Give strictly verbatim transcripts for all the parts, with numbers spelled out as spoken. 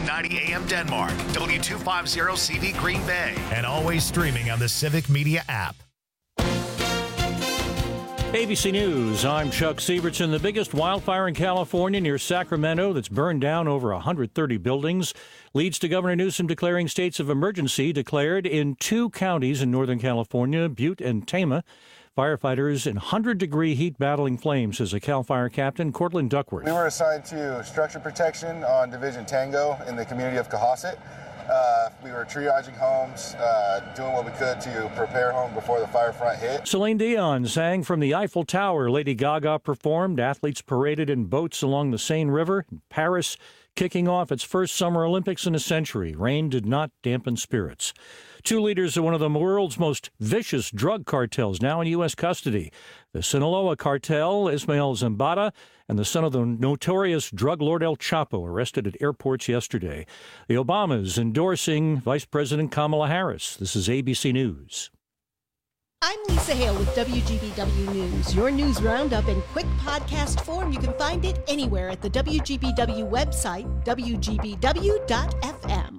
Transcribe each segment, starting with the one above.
ninety A M Denmark, W two fifty C V Green Bay, and always streaming on the Civic Media app. A B C News, I'm Chuck Sievertson. The biggest wildfire in California near Sacramento that's burned down over one hundred thirty buildings leads to Governor Newsom declaring states of emergency declared in two counties in Northern California, Butte and Tama. Firefighters in one hundred degree heat battling flames, says a CAL FIRE captain, Cortland Duckworth. We were assigned to structure protection on Division Tango in the community of Cohasset. Uh, we were triaging homes, uh, doing what we could to prepare home before the fire front hit. Celine Dion sang from the Eiffel Tower. Lady Gaga performed. Athletes paraded in boats along the Seine River. Paris kicking off its first Summer Olympics in a century. Rain did not dampen spirits. Two leaders of one of the world's most vicious drug cartels now in U S custody. The Sinaloa cartel, Ismael Zambada, and the son of the notorious drug lord El Chapo, arrested at airports yesterday. The Obamas endorsing Vice President Kamala Harris. This is A B C News. I'm Lisa Hale with W G B W News, your news roundup in quick podcast form. You can find it anywhere at the W G B W website, W G B W dot F M.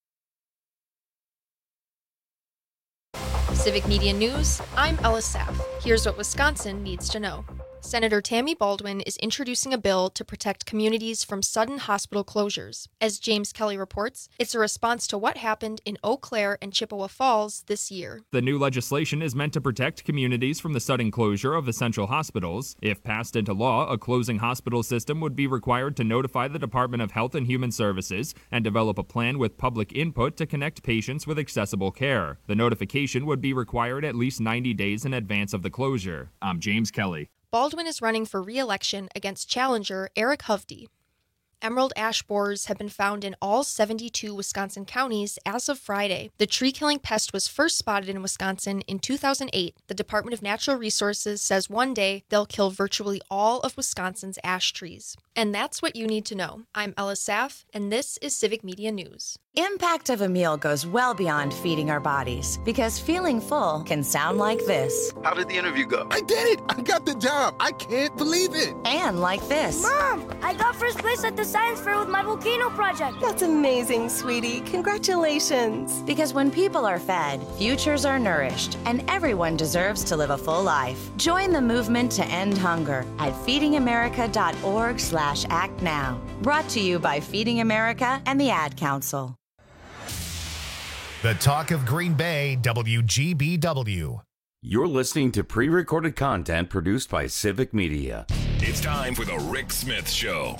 Civic Media News, I'm Ella Saff. Here's what Wisconsin needs to know. Senator Tammy Baldwin is introducing a bill to protect communities from sudden hospital closures. As James Kelly reports, it's a response to what happened in Eau Claire and Chippewa Falls this year. The new legislation is meant to protect communities from the sudden closure of essential hospitals. If passed into law, a closing hospital system would be required to notify the Department of Health and Human Services and develop a plan with public input to connect patients with accessible care. The notification would be required at least ninety days in advance of the closure. I'm James Kelly. Baldwin is running for re-election against challenger Eric Hovde. Emerald ash borers have been found in all seventy-two Wisconsin counties as of Friday. The tree-killing pest was first spotted in Wisconsin in two thousand eight. The Department of Natural Resources says one day they'll kill virtually all of Wisconsin's ash trees. And that's what you need to know. I'm Ella Saff, and this is Civic Media News. Impact of a meal goes well beyond feeding our bodies, because feeling full can sound like this. How did the interview go? I did it! I got the job! I can't believe it! And like this. Mom, I got first place at the science fair with my volcano project. That's amazing, sweetie. Congratulations. Because when people are fed, futures are nourished, and everyone deserves to live a full life. Join the movement to end hunger at feeding america dot org slash act now. Brought to you by Feeding America and the Ad Council. The talk of Green Bay, W G B W. You're listening to pre-recorded content produced by Civic Media. It's time for the Rick Smith Show.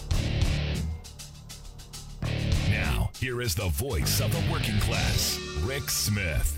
Now, here is the voice of the working class, Rick Smith.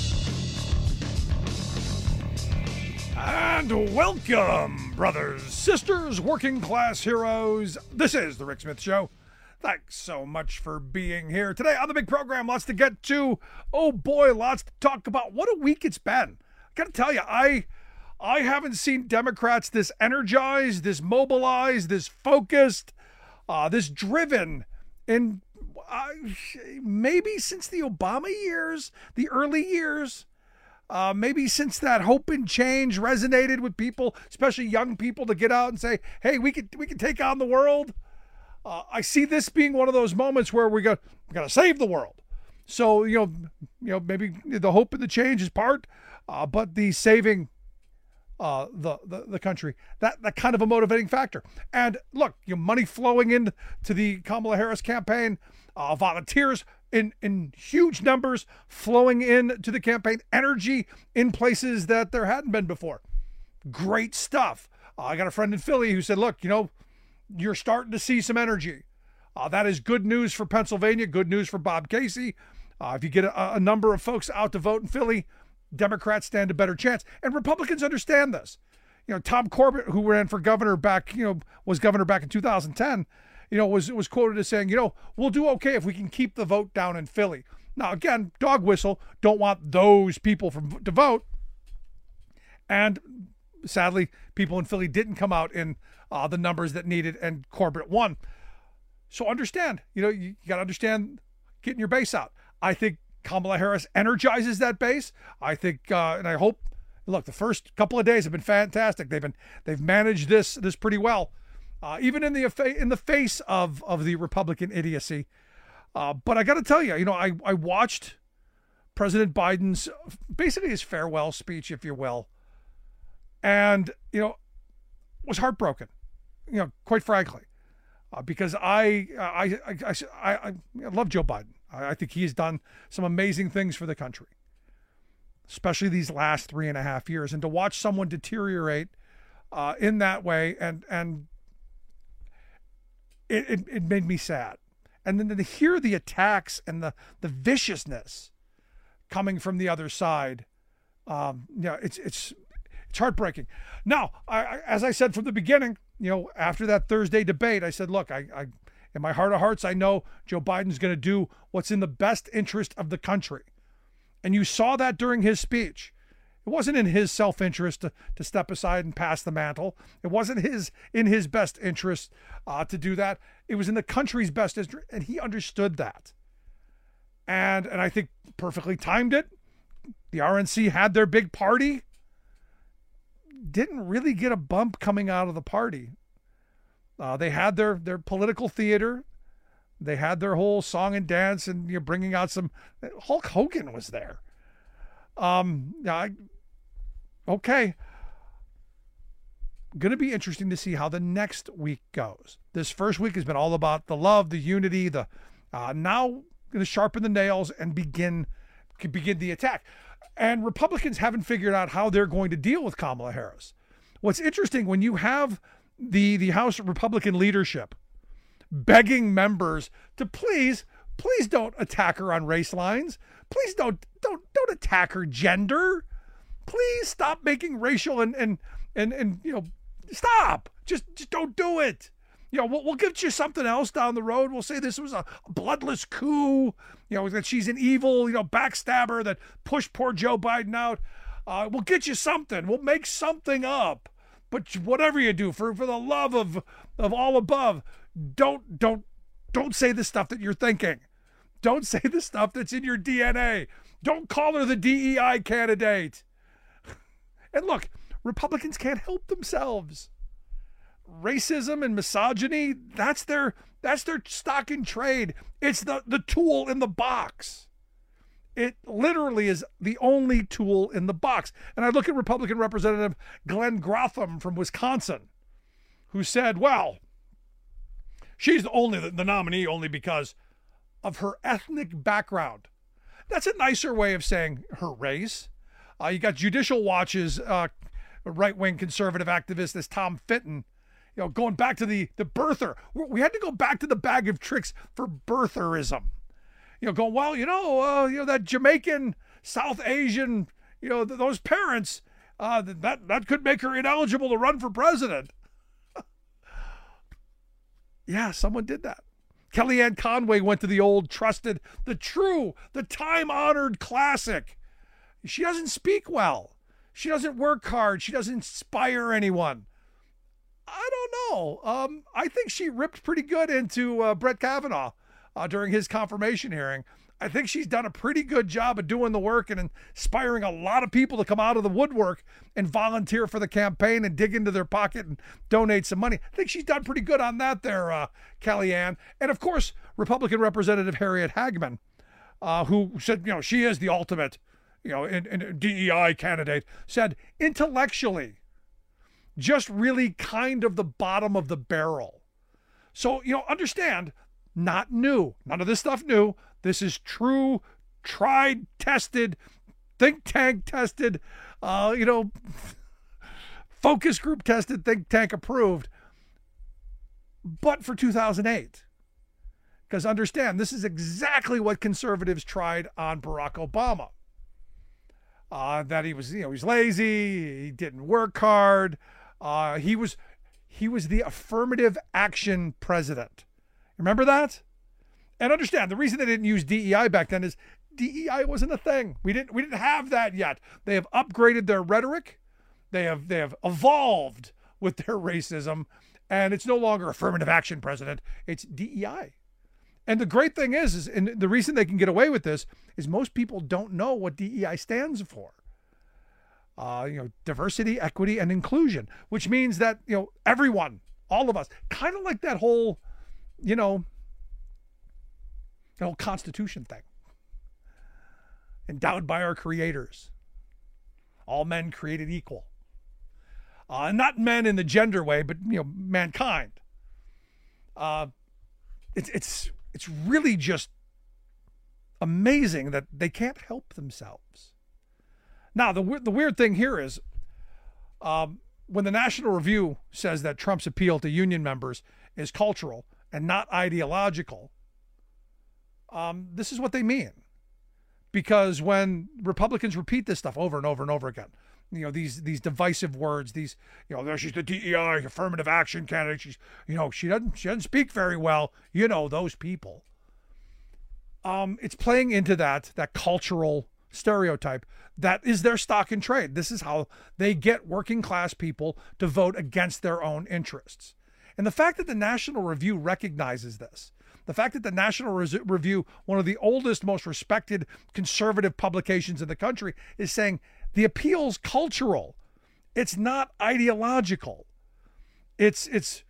And welcome, brothers, sisters, working class heroes. This is the Rick Smith Show. Thanks so much for being here. Today on the big program, lots to get to. Oh boy, lots to talk about. What a week it's been. I gotta tell you, I I haven't seen Democrats this energized, this mobilized, this focused, uh, this driven in uh, maybe since the Obama years, the early years. Uh, maybe since that hope and change resonated with people, especially young people, to get out and say, hey, we could we could take on the world. Uh, I see this being one of those moments where we got we got to save the world. So you know, you know, maybe the hope and the change is part, uh, but the saving uh, the, the the country, that that kind of a motivating factor. And look, you know, money flowing into the Kamala Harris campaign, uh, volunteers in in huge numbers flowing in to the campaign, energy in places that there hadn't been before. Great stuff. Uh, I got a friend in Philly who said, look, you know, you're starting to see some energy. Uh, that is good news for Pennsylvania, good news for Bob Casey. Uh, if you get a, a number of folks out to vote in Philly, Democrats stand a better chance. And Republicans understand this. You know, Tom Corbett, who ran for governor back, you know, was governor back in two thousand ten, you know, was was quoted as saying, you know, we'll do okay if we can keep the vote down in Philly. Now, again, dog whistle, don't want those people from to vote. And sadly, people in Philly didn't come out in uh, the numbers that needed, and Corbett won. So understand, you know, you, you got to understand getting your base out. I think Kamala Harris energizes that base. I think, uh, and I hope, look, the first couple of days have been fantastic. They've been, they've managed this, this pretty well, uh, even in the in the face of of the Republican idiocy. Uh, but I got to tell you, you know, I, I watched President Biden's, basically his farewell speech, if you will, and, you know, was heartbroken, you know, quite frankly, uh, because I, I, I, I, I, I love Joe Biden. I, I think he has done some amazing things for the country, especially these last three and a half years. And to watch someone deteriorate uh, in that way, and, and it, it, it made me sad. And then to hear the attacks and the, the viciousness coming from the other side, um, you know, it's it's it's heartbreaking. Now, I, I, as I said from the beginning, you know, after that Thursday debate, I said, look, I, I in my heart of hearts, I know Joe Biden's going to do what's in the best interest of the country. And you saw that during his speech. It wasn't in his self-interest to, to step aside and pass the mantle. It wasn't his in his best interest uh, to do that. It was in the country's best interest, and he understood that. And and I think perfectly timed it. The R N C had their big party. Didn't really get a bump coming out of the party. Uh, they had their their political theater. They had their whole song and dance, and you know, bringing out some. Hulk Hogan was there. Um, I, okay. Going to be interesting to see how the next week goes. This first week has been all about the love, the unity, the uh, now going to sharpen the nails and begin begin the attack. And Republicans haven't figured out how they're going to deal with Kamala Harris. What's interesting, when you have the the House Republican leadership begging members to please, please don't attack her on race lines. Please don't don't don't attack her gender. Please stop making racial and and and and you know, stop. Just just don't do it. You know, we'll, we'll get you something else down the road. We'll say this was a bloodless coup. You know, that she's an evil, you know, backstabber that pushed poor Joe Biden out. Uh, we'll get you something. We'll make something up. But whatever you do, for for the love of of all above, don't don't don't say the stuff that you're thinking. Don't say the stuff that's in your D N A. Don't call her the D E I candidate. And look, Republicans can't help themselves. Racism and misogyny, that's their that's their stock in trade. It's the, the tool in the box. It literally is the only tool in the box. And I look at Republican Representative Glenn Grotham from Wisconsin, who said, well, she's only the, the nominee only because of her ethnic background. That's a nicer way of saying her race. Uh, you got Judicial Watch's uh, right-wing conservative activist, this Tom Fitton, you know, going back to the, the birther. We had to go back to the bag of tricks for birtherism. You know, going, well, you know, uh, you know, that Jamaican, South Asian, you know, th- those parents, uh, that, that could make her ineligible to run for president. Yeah, someone did that. Kellyanne Conway went to the old trusted, the true, the time-honored classic. She doesn't speak well. She doesn't work hard. She doesn't inspire anyone. I don't know. Um, I think she ripped pretty good into uh, Brett Kavanaugh uh, during his confirmation hearing. I think she's done a pretty good job of doing the work and inspiring a lot of people to come out of the woodwork and volunteer for the campaign and dig into their pocket and donate some money. I think she's done pretty good on that there, uh, Kellyanne. And of course, Republican Representative Harriet Hagman, uh, who said, you know, she is the ultimate, you know, in, in D E I candidate, said intellectually, just really kind of the bottom of the barrel. So, you know, understand, not new. None of this stuff new. This is true, tried, tested, think tank tested, uh, you know, focus group tested, think tank approved. But for two thousand eight. Because understand, this is exactly what conservatives tried on Barack Obama. Uh, that he was, you know, he's lazy, he didn't work hard. Uh, he was he was the affirmative action president. Remember that? And understand, the reason they didn't use D E I back then is D E I wasn't a thing. We didn't we didn't have that yet. They have upgraded their rhetoric. They have they have evolved with their racism, and it's no longer affirmative action president. It's D E I. And the great thing is, is and the reason they can get away with this is most people don't know what D E I stands for. Uh, you know, diversity, equity, and inclusion, which means that, you know, everyone, all of us, kind of like that whole, you know, An old Constitution thing. Endowed by our creators. All men created equal. Uh, not men in the gender way, but, you know, mankind. Uh, it's it's it's really just amazing that they can't help themselves. Now, the the weird thing here is, um, when the National Review says that Trump's appeal to union members is cultural and not ideological, um, this is what they mean. Because when Republicans repeat this stuff over and over and over again, you know, these these divisive words, these, you know, she's the D E I affirmative action candidate. She's, you know, she doesn't she doesn't speak very well. You know, those people. Um, it's playing into that that cultural stereotype that is their stock in trade. This is how they get working class people to vote against their own interests. And the fact that the National Review recognizes this, the fact that the National Re- Review, one of the oldest, most respected conservative publications in the country, is saying the appeal's cultural. It's not ideological. It's it's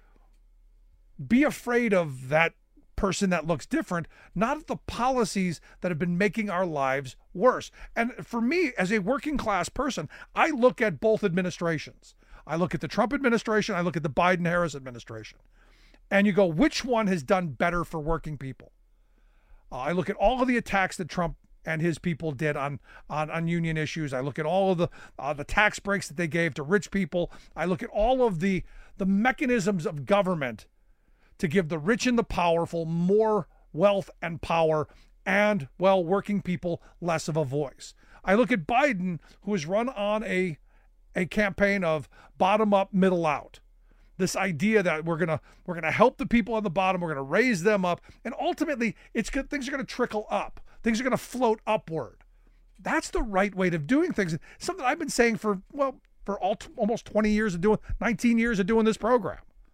be afraid of that person that looks different, not of the policies that have been making our lives worse. And for me, as a working class person, I look at both administrations. I look at the Trump administration, I look at the Biden-Harris administration. And you go, which one has done better for working people? Uh, I look at all of the attacks that Trump and his people did on, on, on union issues. I look at all of the uh, the tax breaks that they gave to rich people. I look at all of the, the mechanisms of government to give the rich and the powerful more wealth and power and, well, working people less of a voice. I look at Biden, who has run on a, a campaign of bottom up, middle out. This idea that we're gonna we're gonna help the people on the bottom, we're gonna raise them up, and ultimately, it's good. Things are gonna trickle up. Things are gonna float upward. That's the right way of doing things. Something I've been saying for well for all, almost twenty years of doing, nineteen years of doing this program.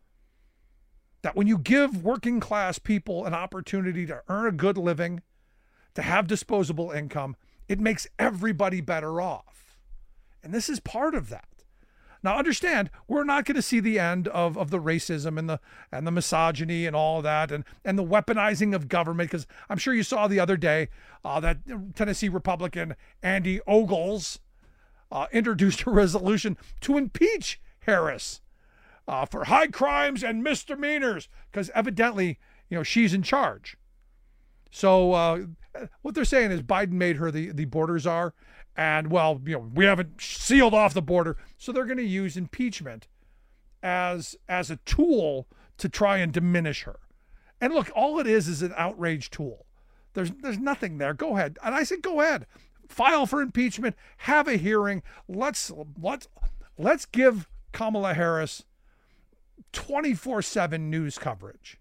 That when you give working class people an opportunity to earn a good living, to have disposable income, it makes everybody better off, and this is part of that. Now, understand, we're not going to see the end of, of the racism and the and the misogyny and all of that and, and the weaponizing of government, because I'm sure you saw the other day uh, that Tennessee Republican Andy Ogles uh, introduced a resolution to impeach Harris uh, for high crimes and misdemeanors, because evidently, you know, she's in charge. So uh, what they're saying is Biden made her the, the border czar. And, well, you know, we haven't sealed off the border. So they're going to use impeachment as as a tool to try and diminish her. And look, all it is is an outrage tool. There's there's nothing there. Go ahead. And I said, go ahead. File for impeachment. Have a hearing. Let's let's let's give Kamala Harris twenty-four seven news coverage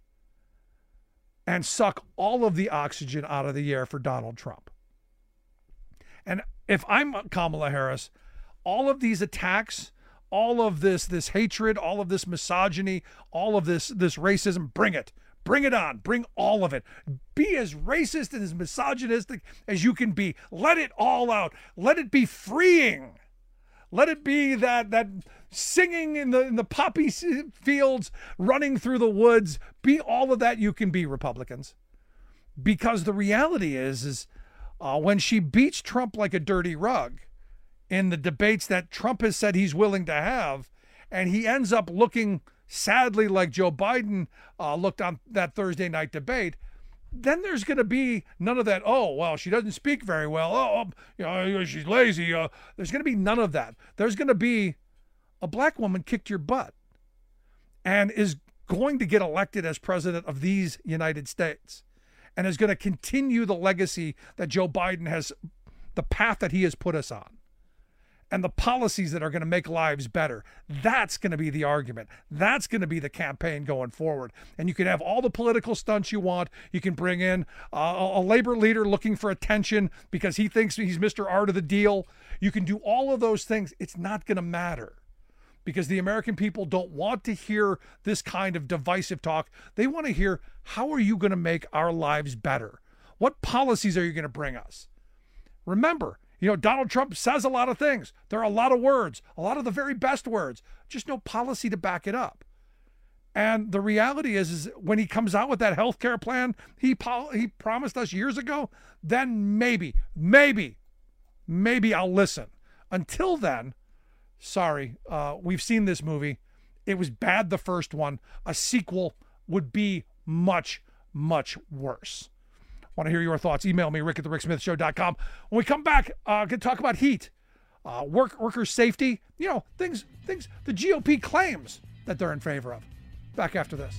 and suck all of the oxygen out of the air for Donald Trump. And if I'm Kamala Harris, all of these attacks, all of this this hatred, all of this misogyny, all of this this racism, bring it. Bring it on. Bring all of it. Be as racist and as misogynistic as you can be. Let it all out. Let it be freeing. Let it be that that singing in the in the poppy fields, running through the woods. Be all of that you can be, Republicans. Because the reality is, is Uh, when she beats Trump like a dirty rug in the debates that Trump has said he's willing to have, and he ends up looking sadly like Joe Biden uh, looked on that Thursday night debate, then there's going to be none of that, oh, well, she doesn't speak very well, oh, you know, she's lazy. Uh, there's going to be none of that. There's going to be a black woman kicked your butt and is going to get elected as president of these United States, and is going to continue the legacy that Joe Biden has, the path that he has put us on, and the policies that are going to make lives better. That's going to be the argument. That's going to be the campaign going forward. And you can have all the political stunts you want. You can bring in uh, a labor leader looking for attention because he thinks he's Mister Art of the deal. You can do all of those things. It's not going to matter, because the American people don't want to hear this kind of divisive talk. They want to hear, how are you going to make our lives better? What policies are you going to bring us? Remember, you know, Donald Trump says a lot of things. There are a lot of words, a lot of the very best words, just no policy to back it up. And the reality is, is when he comes out with that health care plan he po- he promised us years ago, then maybe, maybe, maybe I'll listen. Until then, sorry, uh, we've seen this movie. It was bad, the first one. A sequel would be much, much worse. Want to hear your thoughts? Email me, rick at the rick smith show dot com. When we come back, uh, going to talk about heat, uh, work worker safety, you know, things, things the G O P claims that they're in favor of. Back after this.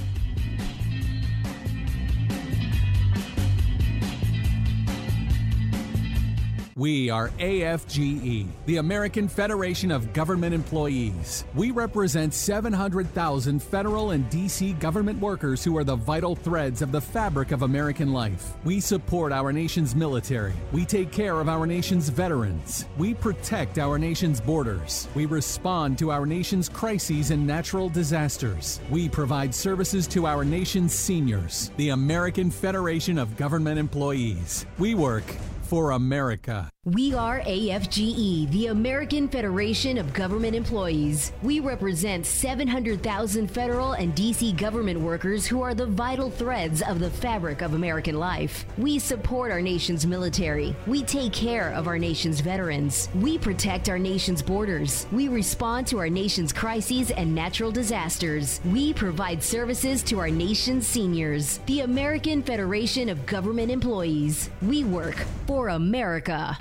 We are A F G E, the American Federation of Government Employees. We represent seven hundred thousand federal and D C government workers who are the vital threads of the fabric of American life. We support our nation's military. We take care of our nation's veterans. We protect our nation's borders. We respond to our nation's crises and natural disasters. We provide services to our nation's seniors. The American Federation of Government Employees. We work for America. We are A F G E, the American Federation of Government Employees. We represent seven hundred thousand federal and D C government workers who are the vital threads of the fabric of American life. We support our nation's military. We take care of our nation's veterans. We protect our nation's borders. We respond to our nation's crises and natural disasters. We provide services to our nation's seniors. The American Federation of Government Employees. We work for America.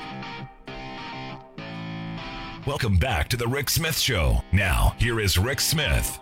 Welcome back to the Rick Smith Show. Now, here is Rick Smith.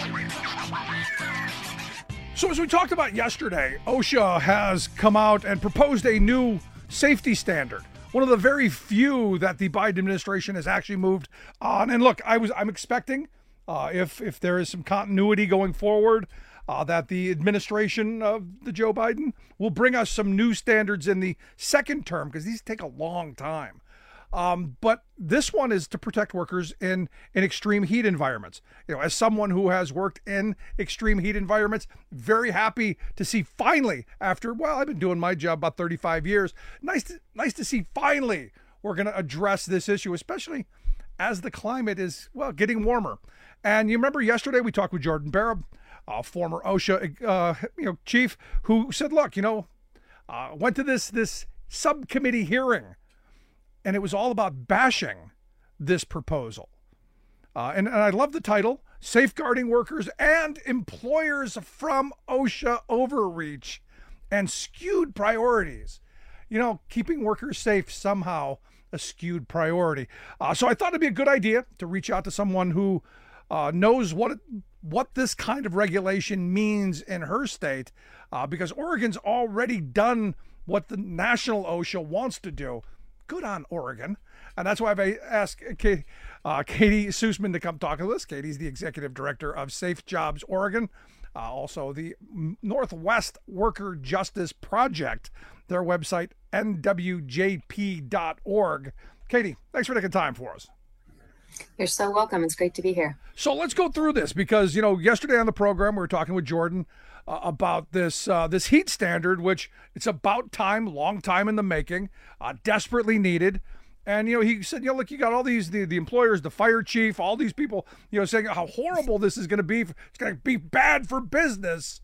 So as we talked about yesterday, OSHA has come out and proposed a new safety standard. One of the very few that the Biden administration has actually moved on. And look, I was I'm expecting uh, if if there is some continuity going forward, uh, that the administration of the Joe Biden will bring us some new standards in the second term, because these take a long time. Um, but this one is to protect workers in, in extreme heat environments. You know, as someone who has worked in extreme heat environments, very happy to see finally, after, well, I've been doing my job about thirty-five years. Nice to, nice to see finally we're going to address this issue, especially as the climate is, well, getting warmer. And you remember yesterday we talked with Jordan Barab, uh, former OSHA uh, you know, chief, who said, look, you know, uh, went to this this subcommittee hearing, and it was all about bashing this proposal. Uh, and, and I love the title, Safeguarding Workers and Employers from OSHA Overreach and Skewed Priorities. You know, keeping workers safe, somehow a skewed priority. Uh, so I thought it'd be a good idea to reach out to someone who uh, knows what it, what this kind of regulation means in her state, uh, because Oregon's already done what the national OSHA wants to do. Good on Oregon. And that's why I've asked Katie, uh, Katie Sussman to come talk to us. Katie's the executive director of Safe Jobs Oregon, uh, also the Northwest Worker Justice Project, their website, N W J P dot org. Katie, thanks for taking time for us. You're so welcome. It's great to be here. So let's go through this, because, you know, yesterday on the program, we were talking with Jordan uh, about this uh, this heat standard, which it's about time, long time in the making, uh, desperately needed. And, you know, he said, you know, look, you got all these, the, the employers, the fire chief, all these people, you know, saying how horrible this is going to be. It's going to be bad for business.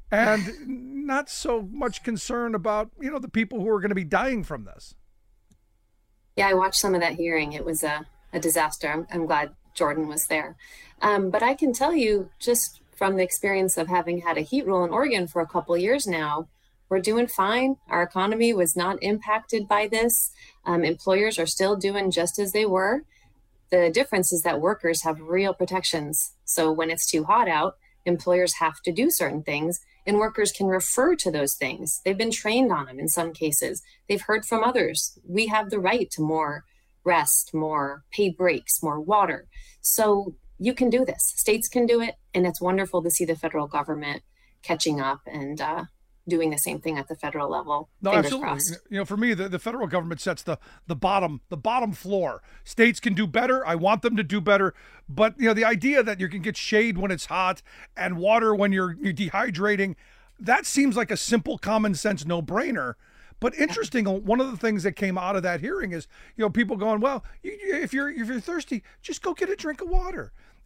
And not so much concern about, you know, the people who are going to be dying from this. Yeah, I watched some of that hearing. It was a, a disaster. I'm, I'm glad Jordan was there. Um, but I can tell you, just from the experience of having had a heat rule in Oregon for a couple of years now, we're doing fine. Our economy was not impacted by this. Um, employers are still doing just as they were. The difference is that workers have real protections. So when it's too hot out, employers have to do certain things, and workers can refer to those things. They've been trained on them in some cases. They've heard from others. We have the right to more rest, more paid breaks, more water. So you can do this. States can do it. And it's wonderful to see the federal government catching up and uh, doing the same thing at the federal level. No, Fingers absolutely. crossed. You know, for me, the, the federal government sets the the bottom the bottom floor. States can do better. I want them to do better. But, you know, the idea that you can get shade when it's hot and water when you're, you're dehydrating, that seems like a simple common sense no-brainer. But interesting, one of the things that came out of that hearing is, you know, people going, well, you, if you're if you're thirsty, just go get a drink of water.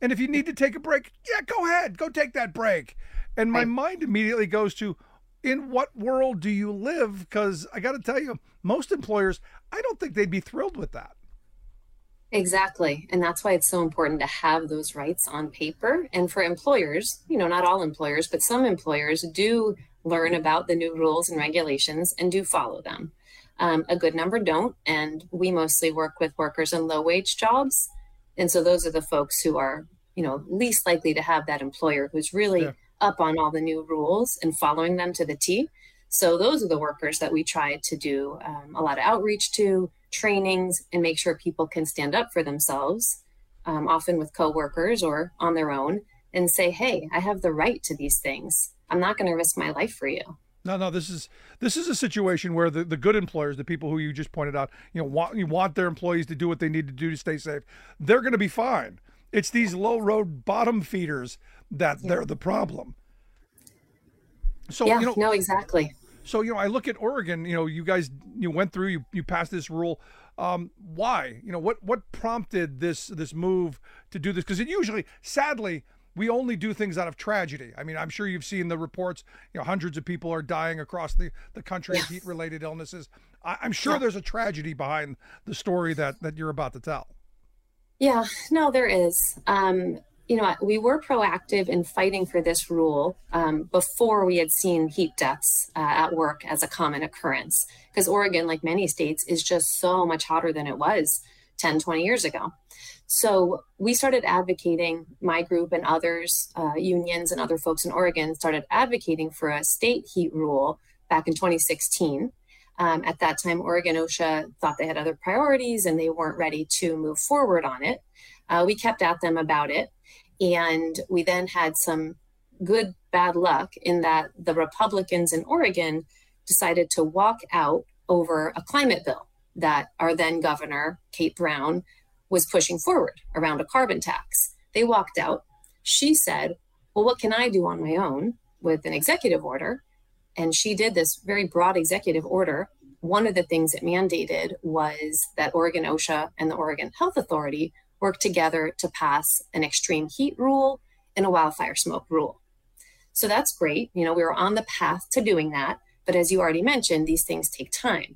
And if you need to take a break, yeah, go ahead, go take that break. And my Right. mind immediately goes to, in what world do you live? Because I got to tell you, most employers, I don't think they'd be thrilled with that. Exactly. And that's why it's so important to have those rights on paper. And for employers, you know, not all employers, but some employers do learn about the new rules and regulations and do follow them. Um, a good number don't. And we mostly work with workers in low wage jobs. And so those are the folks who are, you know, least likely to have that employer who's really Yeah. up on all the new rules and following them to the T. So those are the workers that we try to do um, a lot of outreach to, trainings, and make sure people can stand up for themselves, um, often with coworkers or on their own, and say, hey, I have the right to these things. I'm not going to risk my life for you. No, no, this is this is a situation where the, the good employers, the people who you just pointed out, you know, want you want their employees to do what they need to do to stay safe. They're going to be fine. It's these low road bottom feeders that yeah. they're the problem. So yeah, you know, no, exactly. So you know, I look at Oregon. You know, you guys you went through, you you passed this rule. Um, why? You know, what what prompted this this move to do this? Because it usually, sadly, we only do things out of tragedy. I mean, I'm sure you've seen the reports, you know, hundreds of people are dying across the, the country of heat-related illnesses. I, I'm sure yeah. there's a tragedy behind the story that, that you're about to tell. Yeah, no, there is. Um, you know, we were proactive in fighting for this rule um, before we had seen heat deaths uh, at work as a common occurrence. Because Oregon, like many states, is just so much hotter than it was ten, twenty years ago. So we started advocating, my group and others, uh, unions and other folks in Oregon started advocating for a state heat rule back in twenty sixteen. Um, at that time, Oregon OSHA thought they had other priorities and they weren't ready to move forward on it. Uh, we kept at them about it. And we then had some good, bad luck in that the Republicans in Oregon decided to walk out over a climate bill that our then governor, Kate Brown, was pushing forward around a carbon tax. They walked out. She said, well, what can I do on my own with an executive order? And she did this very broad executive order. One of the things it mandated was that Oregon OSHA and the Oregon Health Authority work together to pass an extreme heat rule and a wildfire smoke rule. So that's great. You know, we were on the path to doing that. But as you already mentioned, these things take time.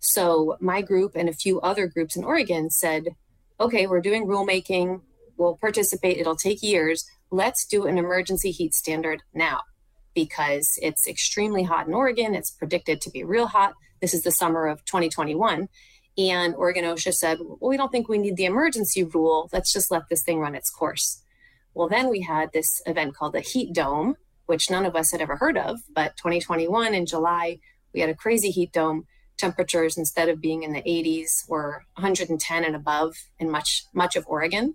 So my group and a few other groups in Oregon said, okay, we're doing rulemaking, we'll participate, it'll take years. Let's do an emergency heat standard now because it's extremely hot in Oregon. It's predicted to be real hot. This is the summer of twenty twenty-one. And Oregon OSHA said, well, we don't think we need the emergency rule. Let's just let this thing run its course. Well, then we had this event called the Heat Dome, which none of us had ever heard of, but twenty twenty-one in July, we had a crazy heat dome. Temperatures, instead of being in the eighties, were one hundred ten and above in much, much of Oregon.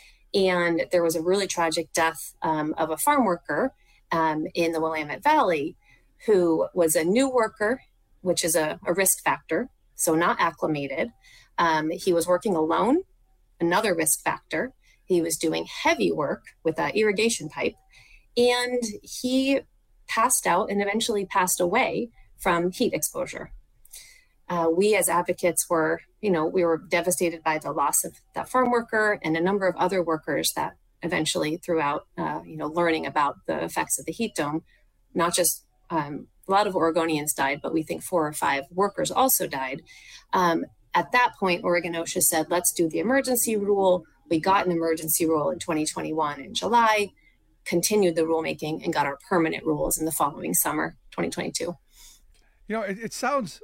And there was a really tragic death um, of a farm worker um, in the Willamette Valley who was a new worker, which is a, a risk factor, so not acclimated. Um, he was working alone, another risk factor. He was doing heavy work with an irrigation pipe, and he passed out and eventually passed away from heat exposure. Uh, we as advocates were, you know, we were devastated by the loss of that farm worker and a number of other workers that eventually throughout, uh, you know, learning about the effects of the heat dome, not just um, a lot of Oregonians died, but we think four or five workers also died. Um, at that point, Oregon OSHA said, let's do the emergency rule. We got an emergency rule in twenty twenty-one in July, continued the rulemaking and got our permanent rules in the following summer, twenty twenty-two. You know, it, it sounds...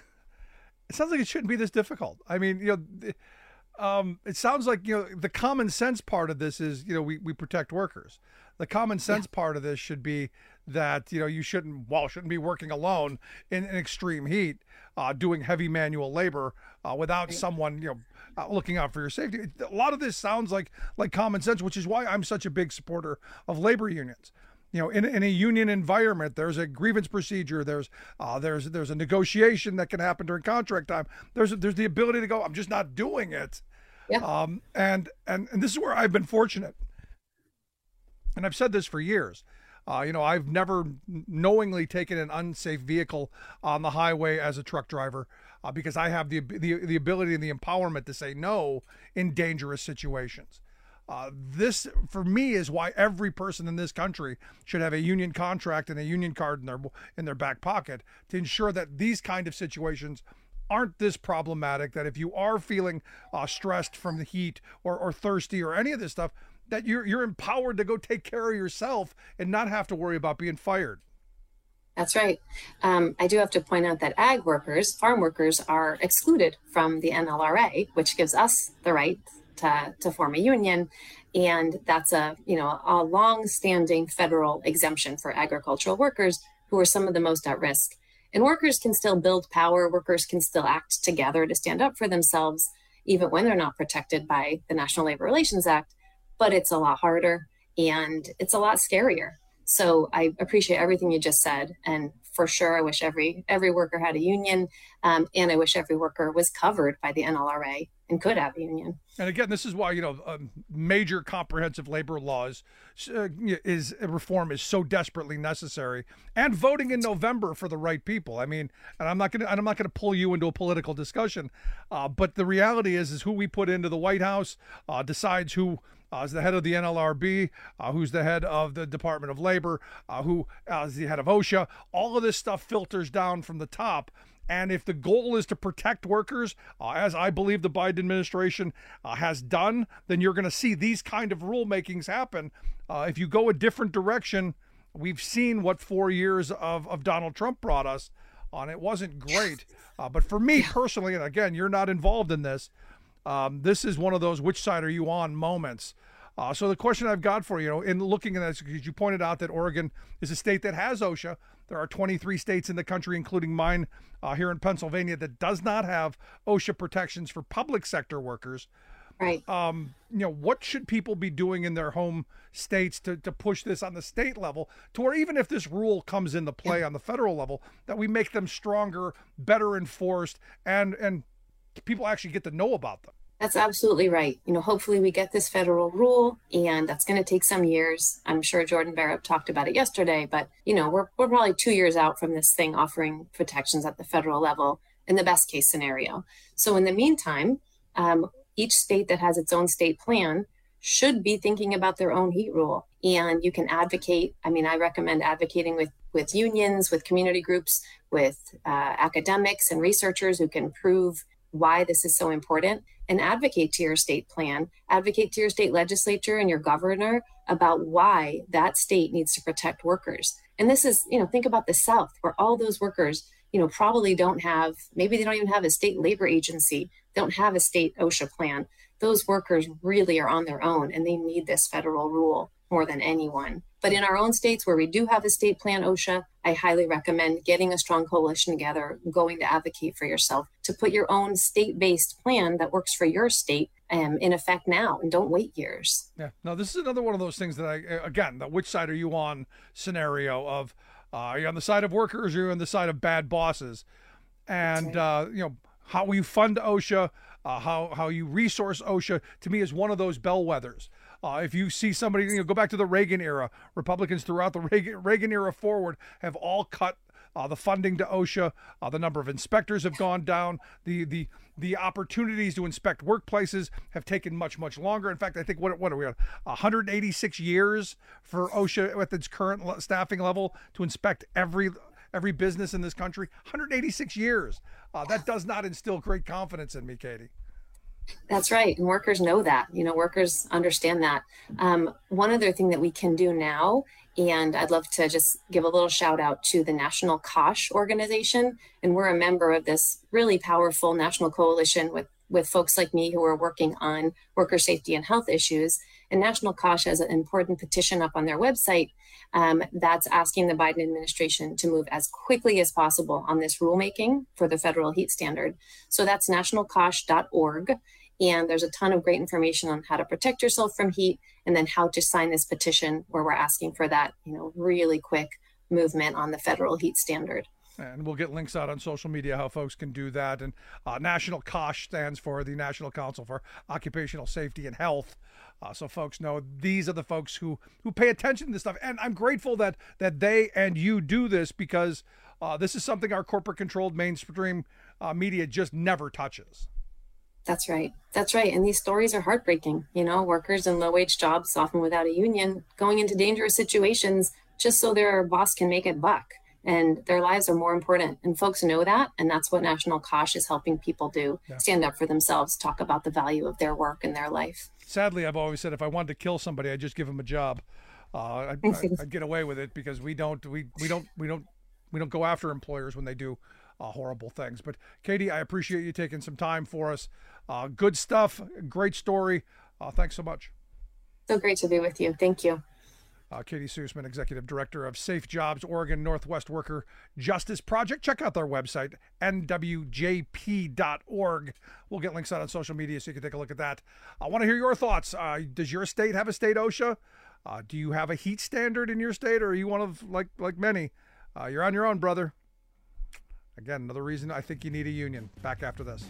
It sounds like it shouldn't be this difficult. I mean, you know, um, it sounds like, you know, the common sense part of this is, you know, we, we protect workers. The common sense yeah. part of this should be that, you know, you shouldn't, well, shouldn't be working alone in, in extreme heat, uh, doing heavy manual labor uh, without right. someone, you know, uh, looking out for your safety. A lot of this sounds like, like common sense, which is why I'm such a big supporter of labor unions. You know, in, in a union environment, there's a grievance procedure. There's uh, there's there's a negotiation that can happen during contract time. There's there's the ability to go, I'm just not doing it. Yeah. Um, and and and this is where I've been fortunate. And I've said this for years. Uh, you know, I've never knowingly taken an unsafe vehicle on the highway as a truck driver uh, because I have the, the the ability and the empowerment to say no in dangerous situations. Uh, this, for me, is why every person in this country should have a union contract and a union card in their in their back pocket to ensure that these kind of situations aren't this problematic, that if you are feeling uh, stressed from the heat or, or thirsty or any of this stuff, that you're you're empowered to go take care of yourself and not have to worry about being fired. That's right. Um, I do have to point out that ag workers, farm workers, are excluded from the N L R A, which gives us the right to, to form a union. And that's a, you know, a long-standing federal exemption for agricultural workers who are some of the most at risk. And workers can still build power. Workers can still act together to stand up for themselves, even when they're not protected by the National Labor Relations Act. But it's a lot harder and it's a lot scarier. So I appreciate everything you just said. And for sure, I wish every every worker had a union. Um, and I wish every worker was covered by the N L R A and could have a union. And again, this is why, you know, um, major comprehensive labor laws uh, is reform is so desperately necessary, and voting in November for the right people. I mean, and I'm not going to, I'm not going to pull you into a political discussion, uh, but the reality is, is who we put into the White House uh, decides who uh, is the head of the N L R B, uh, who's the head of the Department of Labor, uh, who uh, is the head of OSHA. All of this stuff filters down from the top. And if the goal is to protect workers, uh, as I believe the Biden administration uh, has done, then you're going to see these kind of rulemakings happen. Uh, if you go a different direction, we've seen what four years of, of Donald Trump brought us on. It wasn't great. Uh, but for me personally, and again, you're not involved in this, um, this is one of those which side are you on moments. Uh, so the question I've got for you, you know, in looking at this, because you pointed out that Oregon is a state that has OSHA. There are twenty-three states in the country, including mine uh, here in Pennsylvania, that does not have OSHA protections for public sector workers. Right. Um, you know, what should people be doing in their home states to, to push this on the state level, to where even if this rule comes into play on the federal level, that we make them stronger, better enforced, and and people actually get to know about them? That's absolutely right. You know, hopefully we get this federal rule, and that's going to take some years. I'm sure Jordan Barrett talked about it yesterday, but, you know, we're, we're probably two years out from this thing offering protections at the federal level in the best case scenario. So in the meantime, um, each state that has its own state plan should be thinking about their own heat rule. And you can advocate. I mean, I recommend advocating with, with unions, with community groups, with uh, academics and researchers who can prove why this is so important, and advocate to your state plan, advocate to your state legislature and your governor about why that state needs to protect workers. And this is, you know, think about the South, where all those workers, you know, probably don't have, maybe they don't even have a state labor agency, don't have a state OSHA plan. Those workers really are on their own, and they need this federal rule more than anyone. But in our own states where we do have a state plan OSHA, I highly recommend getting a strong coalition together, going to advocate for yourself, to put your own state-based plan that works for your state um, in effect now, and don't wait years. Yeah. Now, this is another one of those things that I, again, the which side are you on scenario of, uh, are you on the side of workers or are you on the side of bad bosses? And, right. uh, you know, how you fund OSHA, uh, how, how you resource OSHA, to me is one of those bellwethers. Uh, if you see somebody, you know, go back to the Reagan era, Republicans throughout the Reagan, Reagan era forward have all cut uh, the funding to OSHA. Uh, the number of inspectors have gone down. The the the opportunities to inspect workplaces have taken much, much longer. In fact, I think, what, what are we on? one hundred eighty-six years for OSHA at its current staffing level to inspect every every business in this country. one hundred eighty-six years. Uh, that does not instill great confidence in me, Katie. That's right. And workers know that, you know, workers understand that. Um, one other thing that we can do now, and I'd love to just give a little shout out to the National COSH organization. And we're a member of this really powerful national coalition with, with folks like me who are working on worker safety and health issues. And National COSH has an important petition up on their website um, that's asking the Biden administration to move as quickly as possible on this rulemaking for the federal heat standard. So that's national cosh dot org. And there's a ton of great information on how to protect yourself from heat, and then how to sign this petition where we're asking for that, you know, really quick movement on the federal heat standard. And we'll get links out on social media how folks can do that. And uh, National COSH stands for the National Council for Occupational Safety and Health. Uh, so folks know these are the folks who who pay attention to this stuff. And I'm grateful that that they and you do this, because uh, this is something our corporate controlled mainstream uh, media just never touches. That's right. That's right. And these stories are heartbreaking. You know, workers in low-wage jobs, often without a union, going into dangerous situations just so their boss can make a buck. And their lives are more important. And folks know that. And that's what National Kosh is helping people do. Yeah. Stand up for themselves, talk about the value of their work and their life. Sadly, I've always said if I wanted to kill somebody, I'd just give them a job. Uh, I'd, I'd, I'd get away with it because we don't, we, we don't, we don't, we don't go after employers when they do uh, horrible things. But Katie, I appreciate you taking some time for us. Uh, good stuff. Great story. Uh, thanks so much. So great to be with you. Thank you. Uh, Katie Sussman, Executive Director of Safe Jobs, Oregon Northwest Worker Justice Project. Check out their website, N W J P dot org. We'll get links out on social media so you can take a look at that. I want to hear your thoughts. Uh, does your state have a state OSHA? Uh, do you have a heat standard in your state, or are you one of, like, like many? Uh, you're on your own, brother. Again, another reason I think you need a union. Back after this.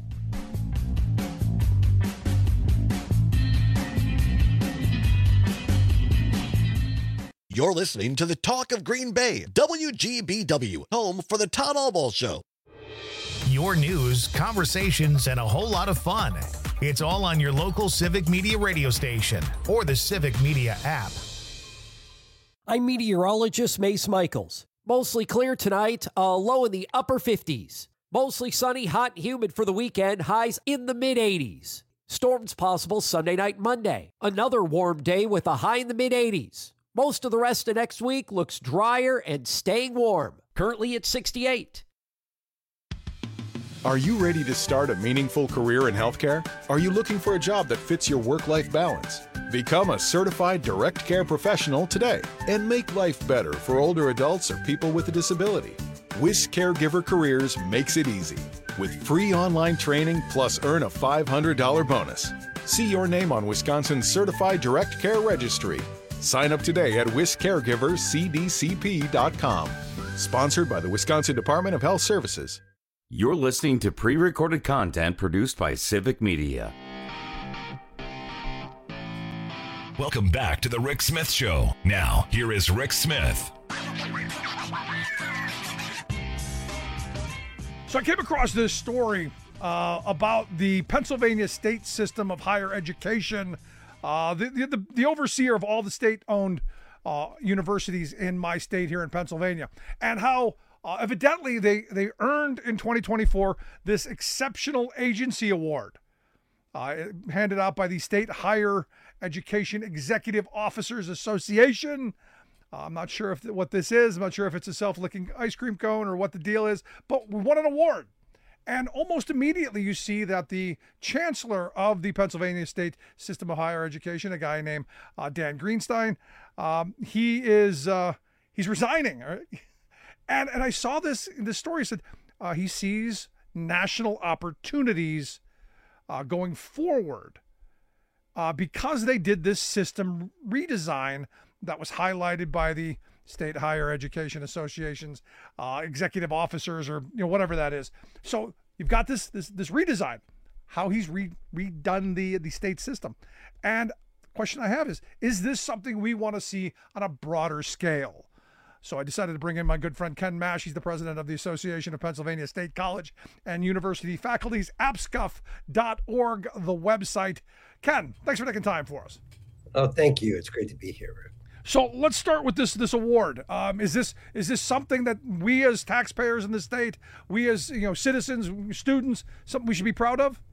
You're listening to the Talk of Green Bay, W G B W, home for the Todd Albaugh Show. Your news, conversations, and a whole lot of fun. It's all on your local Civic Media radio station or the Civic Media app. I'm meteorologist Mace Michaels. Mostly clear tonight, a low in the upper fifties. Mostly sunny, hot and humid for the weekend, highs in the mid eighties. Storms possible Sunday night, Monday. Another warm day with a high in the mid eighties. Most of the rest of next week looks drier and staying warm. Currently at sixty-eight. Are you ready to start a meaningful career in healthcare? Are you looking for a job that fits your work-life balance? Become a certified direct care professional today and make life better for older adults or people with a disability. Wisc Caregiver Careers makes it easy with free online training plus earn a five hundred dollars bonus. See your name on Wisconsin's Certified Direct Care Registry. Sign up today at wisc caregivers c d c p dot com. Sponsored by the Wisconsin Department of Health Services. You're listening to pre-recorded content produced by Civic Media. Welcome back to the Rick Smith Show. Now, here is Rick Smith. So I came across this story uh, about the Pennsylvania state system of higher education. Uh, the, the, the overseer of all the state-owned uh, universities in my state here in Pennsylvania, and how uh, evidently they, they earned in twenty twenty-four this Exceptional Agency Award, uh, handed out by the State Higher Education Executive Officers Association. Uh, I'm not sure if what this is. I'm not sure if it's a self-licking ice cream cone or what the deal is, but we won an award. And almost immediately you see that the chancellor of the Pennsylvania State System of Higher Education, a guy named uh, Dan Greenstein, um, he is uh, he's resigning. Right? And and I saw this in the story. It said uh, he sees national opportunities uh, going forward uh, because they did this system redesign that was highlighted by the State Higher Education Association's uh, executive officers, or you know whatever that is. So you've got this this this redesign, how he's re, redone the the state system. And the question I have is, is this something we want to see on a broader scale? So I decided to bring in my good friend Ken Mash. He's the president of the Association of Pennsylvania State College and University Faculties, A P S C U F dot org, the website. Ken, thanks for taking time for us. Oh, thank you. It's great to be here, Rick. So let's start with this this award. Um, is this is this something that we as taxpayers in the state, we as you know citizens, students, something we should be proud of?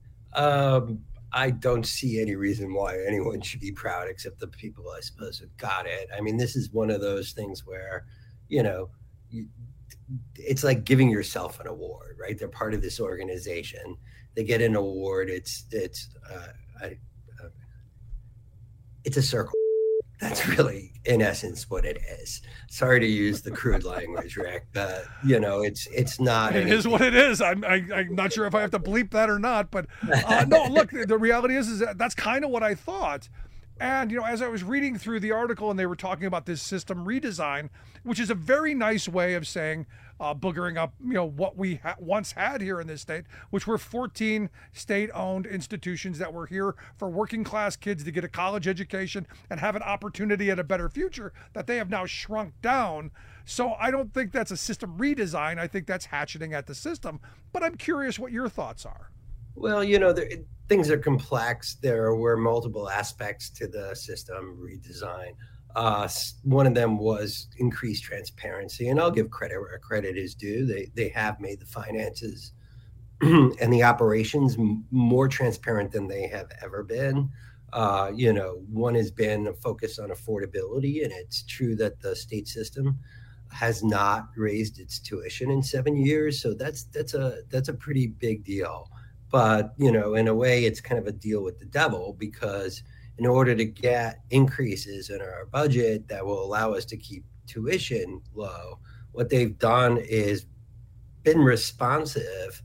Um, I don't see any reason why anyone should be proud except the people, I suppose, who got it. I mean, this is one of those things where, you know, you, it's like giving yourself an award, right? They're part of this organization. They get an award. It's it's uh, I, uh, it's a circle. That's really, in essence, what it is. Sorry to use the crude language, Rick. Uh, you know, it's it's not. It anything. is what it is. I'm I, I'm not sure if I have to bleep that or not, but uh, no. Look, the reality is, is that that's kind of what I thought. And you know, as I was reading through the article, and they were talking about this system redesign, which is a very nice way of saying uh, boogering up, you know, what we ha- once had here in this state, which were fourteen state-owned institutions that were here for working-class kids to get a college education and have an opportunity at a better future, that they have now shrunk down. So I don't think that's a system redesign. I think that's hatcheting at the system. But I'm curious what your thoughts are. Well, you know, there, things are complex. There were multiple aspects to the system redesign. Uh, one of them was increased transparency, and I'll give credit where credit is due. They they have made the finances and the operations m- more transparent than they have ever been. Uh, you know, one has been a focus on affordability, and it's true that the state system has not raised its tuition in seven years. So that's that's a that's a pretty big deal. But, you know, in a way, it's kind of a deal with the devil, because in order to get increases in our budget that will allow us to keep tuition low, what they've done is been responsive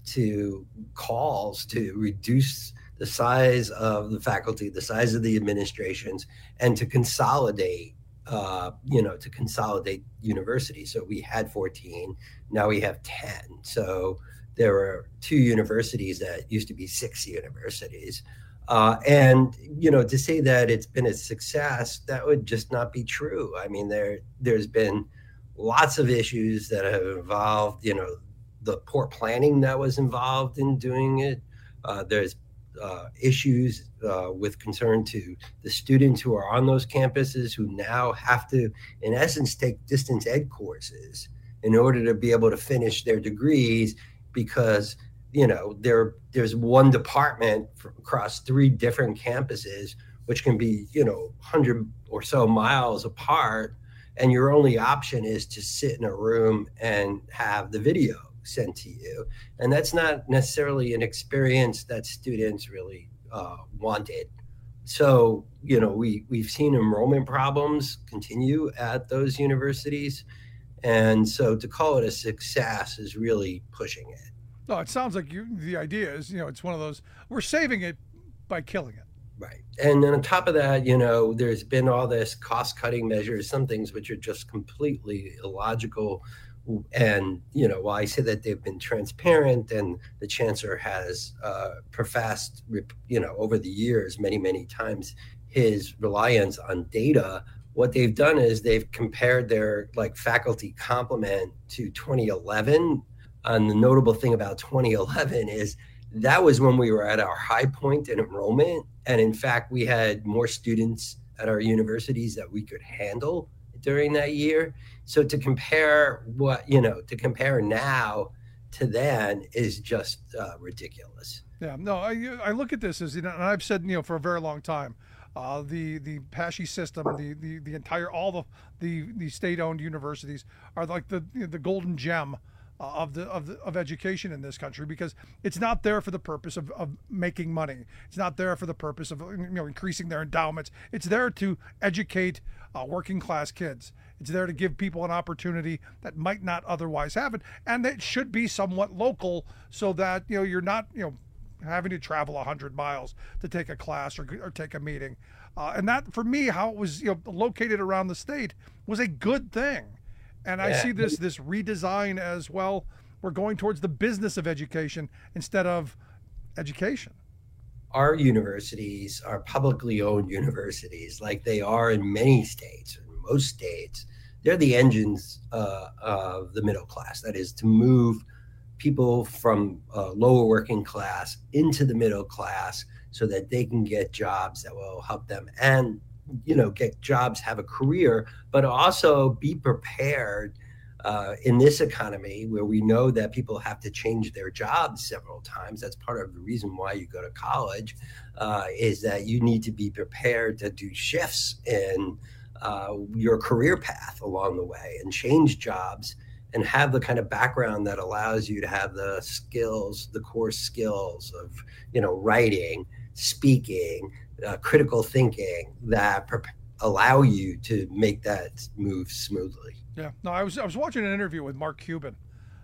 to calls to reduce the size of the faculty, the size of the administrations, and to consolidate, uh, you know, to consolidate universities. So we had fourteen, now we have ten. So there were two universities that used to be six universities. Uh, and, you know, to say that it's been a success, that would just not be true. I mean, there, there's been lots of issues that have involved, you know, the poor planning that was involved in doing it. Uh, there's uh, issues uh, with concern to the students who are on those campuses who now have to, in essence, take distance ed courses in order to be able to finish their degrees, because, you know, there there's one department across three different campuses, which can be, you know, one hundred or so miles apart, and your only option is to sit in a room and have the video sent to you. And that's not necessarily an experience that students really uh, wanted. So, you know, we, we've seen enrollment problems continue at those universities. And so to call it a success is really pushing it. No, it sounds like you, the idea is, you know, it's one of those, we're saving it by killing it. Right. And then on top of that, you know, there's been all this cost cutting measures, some things which are just completely illogical. And, you know, while I say that they've been transparent, and the chancellor has uh, professed, you know, over the years, many, many times, his reliance on data, what they've done is they've compared their like faculty complement to twenty eleven. And the notable thing about twenty eleven is that was when we were at our high point in enrollment. And in fact, we had more students at our universities that we could handle during that year. So to compare what, you know, to compare now to then is just uh, ridiculous. Yeah, no, I, I look at this as, you know, and I've said, you know, for a very long time, Uh, the the PASHE system, the, the the entire all the the, the state-owned universities are like the you know, the golden gem uh, of the of the, of education in this country, because it's not there for the purpose of, of making money. It's not there for the purpose of you know increasing their endowments. It's there to educate uh, working class kids. It's there to give people an opportunity that might not otherwise have it, and it should be somewhat local, so that you know you're not you know. having to travel one hundred miles to take a class or, or take a meeting. Uh, and that, for me, how it was you know, located around the state was a good thing. And I yeah. see this this redesign as, well, we're going towards the business of education instead of education. Our universities are publicly owned universities, like they are in many states, in most states. They're the engines uh, of the middle class. That is, to move people from uh, lower working class into the middle class so that they can get jobs that will help them and, you know, get jobs, have a career, but also be prepared uh, in this economy where we know that people have to change their jobs several times. That's part of the reason why you go to college, uh, is that you need to be prepared to do shifts in uh, your career path along the way and change jobs, and have the kind of background that allows you to have the skills, the core skills of, you know, writing, speaking, uh, critical thinking that pre- allow you to make that move smoothly. Yeah, no, I was I was watching an interview with Mark Cuban.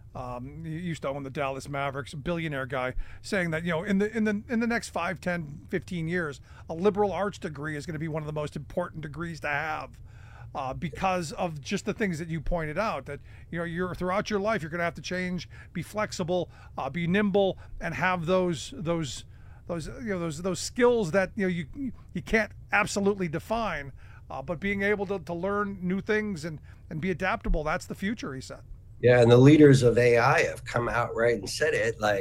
Um, he used to own the Dallas Mavericks, a billionaire guy, saying that, you know, in the in the in the next five, ten, fifteen years, a liberal arts degree is going to be one of the most important degrees to have. Uh, because of just the things that you pointed out, that, you know, you're throughout your life, you're going to have to change, be flexible, uh, be nimble, and have those, those, those, you know, those, those skills that, you know, you, you can't absolutely define, uh, but being able to, to learn new things and, and be adaptable. That's the future, he said. Yeah. And the leaders of A I have come out right and said it, like,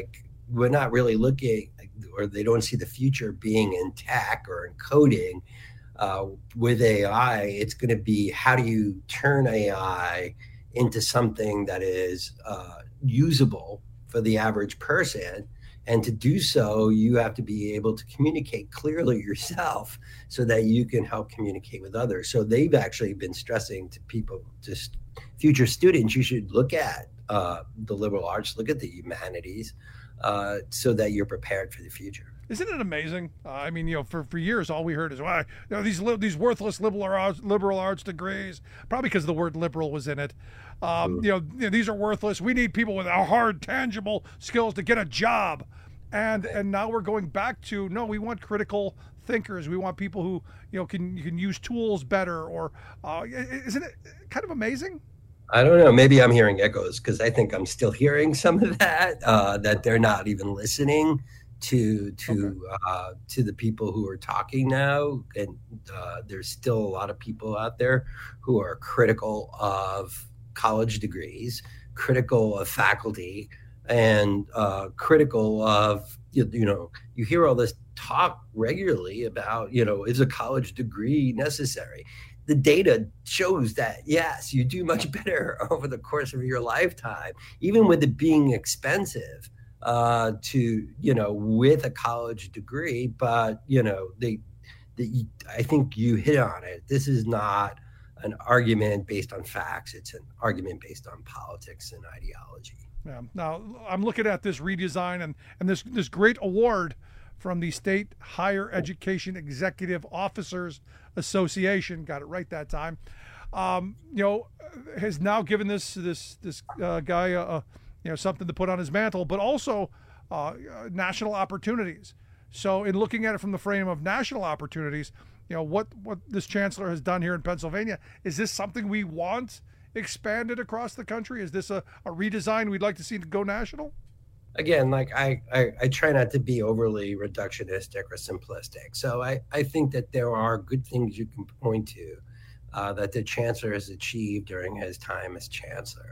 we're not really looking, or they don't see the future being in tech or in coding. Uh, with A I, it's going to be how do you turn A I into something that is uh, usable for the average person. And to do so, you have to be able to communicate clearly yourself so that you can help communicate with others. So they've actually been stressing to people, just future students, you should look at uh, the liberal arts, look at the humanities, uh, so that you're prepared for the future. Isn't it amazing? Uh, I mean, you know, for, for years, all we heard is, well, you know, these li- these worthless liberal arts, liberal arts degrees, probably because the word liberal was in it. Um, you know, you know, these are worthless. We need people with hard, tangible skills to get a job. And and now we're going back to, no, we want critical thinkers. We want people who, you know, can you can use tools better. Or uh, isn't it kind of amazing? I don't know. Maybe I'm hearing echoes because I think I'm still hearing some of that, uh, that they're not even listening to to okay. uh, to the people who are talking now. And uh, there's still a lot of people out there who are critical of college degrees, critical of faculty, and uh, critical of, you, you know, you hear all this talk regularly about, you know, is a college degree necessary? The data shows that, yes, you do much better over the course of your lifetime, even with it being expensive uh, to, you know, with a college degree. But, you know, they, they, I think you hit on it. This is not an argument based on facts. It's an argument based on politics and ideology. Yeah. Now, I'm looking at this redesign and, and this, this great award from the State Higher Education Executive Officers Association, got it right that time, um, you know, has now given this this this uh, guy, uh, you know, something to put on his mantle, but also uh, national opportunities. So in looking at it from the frame of national opportunities, you know, what, what this chancellor has done here in Pennsylvania, is this something we want expanded across the country? Is this a, a redesign we'd like to see go national? Again, like I, I, I try not to be overly reductionistic or simplistic. So I, I think that there are good things you can point to uh, that the chancellor has achieved during his time as chancellor.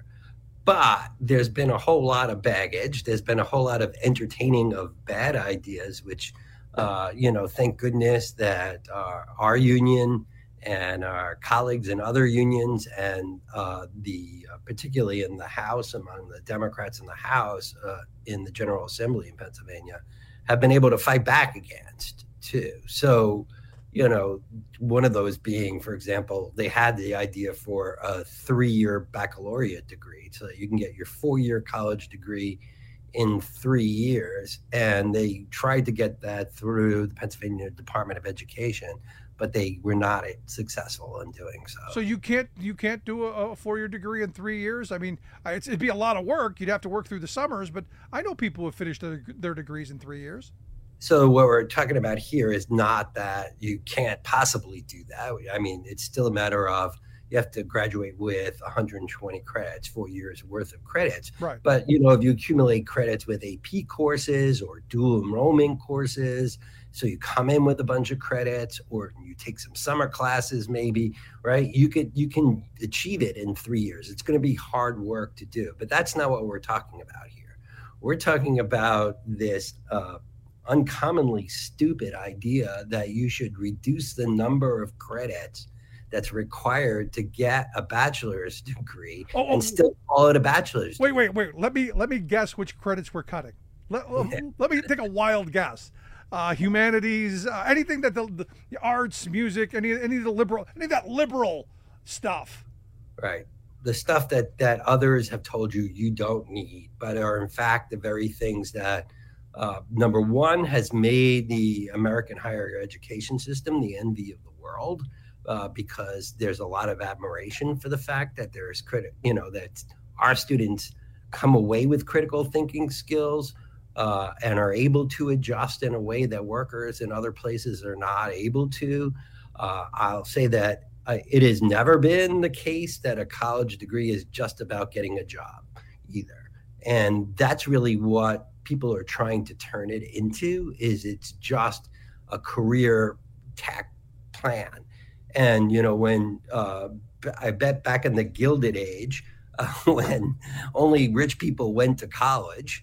But there's been a whole lot of baggage. There's been a whole lot of entertaining of bad ideas, which, uh, you know, thank goodness that uh, our union and our colleagues in other unions and uh, the uh, particularly in the House, among the Democrats in the House, uh, in the General Assembly in Pennsylvania, have been able to fight back against too. So, you know, one of those being, for example, they had the idea for a three-year baccalaureate degree, so that you can get your four-year college degree in three years. And they tried to get that through the Pennsylvania Department of Education, but they were not successful in doing so. So you can't you can't do a, a four-year degree in three years? I mean, it's, it'd be a lot of work. You'd have to work through the summers, but I know people who have finished their, their degrees in three years. So what we're talking about here is not that you can't possibly do that. I mean, it's still a matter of you have to graduate with one hundred twenty credits, four years worth of credits. Right. But, you know, if you accumulate credits with A P courses or dual enrollment courses, so you come in with a bunch of credits, or you take some summer classes, maybe, right? You could you can achieve it in three years. It's going to be hard work to do, but that's not what we're talking about here. We're talking about this uh, uncommonly stupid idea that you should reduce the number of credits that's required to get a bachelor's degree oh, and oh, still call it a bachelor's wait, degree. Wait, wait, wait. Let me let me guess which credits we're cutting. Let, let me take a wild guess. Uh, humanities, uh, anything that the, the arts, music, any any of the liberal, any of that liberal stuff. Right. The stuff that that others have told you you don't need, but are in fact the very things that, uh, number one, has made the American higher education system the envy of the world, uh, because there's a lot of admiration for the fact that there's criti- you know, that our students come away with critical thinking skills. Uh, and are able to adjust in a way that workers in other places are not able to. Uh, I'll say that uh, it has never been the case that a college degree is just about getting a job either. And that's really what people are trying to turn it into, is it's just a career tech plan. And, you know, when uh, I bet back in the Gilded Age, uh, when only rich people went to college,